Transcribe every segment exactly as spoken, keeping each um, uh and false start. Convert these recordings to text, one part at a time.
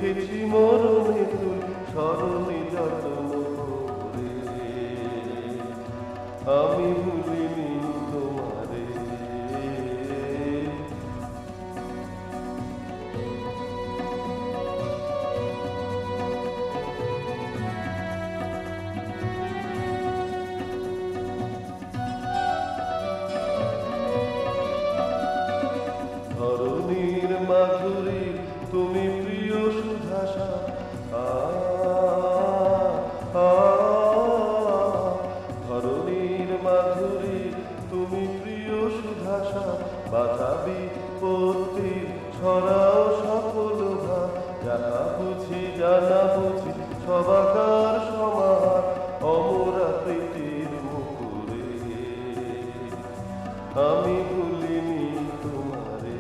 রেখেছি মরণে তুই স্মরণে যত্ন করে, আমি ভুলিনি তোমারে। ধরণীর মাধুরী তুমি প্রিয় সুধাসা, ধরণীর মাধুরী তুমি প্রিয় সুধাসা, বাধা বিপত্তি ছড়াও সকল ভাব, যাহা বুঝি জানা বুঝি সবাকার সমাহার, অমরা প্রীতির মুকুরে আমি ভুলিনি তোমারে।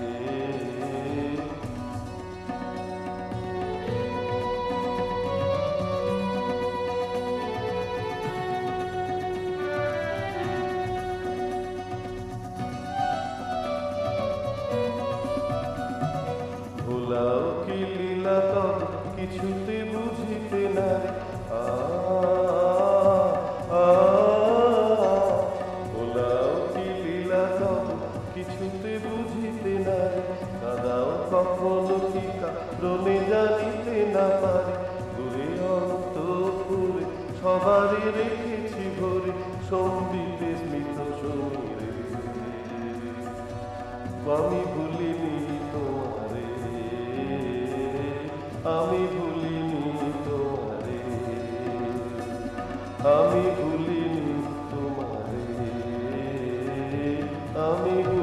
ভোলাও কি লীলা তব কিছুতে বুঝিতে নাই, ভোলাও কি লীলা তব কিছুতে বুঝিতে নাই, কাদাও কখনো কি কারণে জানিতে না পারি, দূরে অন্তপুরে সবারই রেখেছি ভরে, সম্বিতে স্মিত সমীরে আমি ভুলিনি তোমারে, আমি ভুলিনি তোমারে, আমি ভুলিনি তোমারে, আমি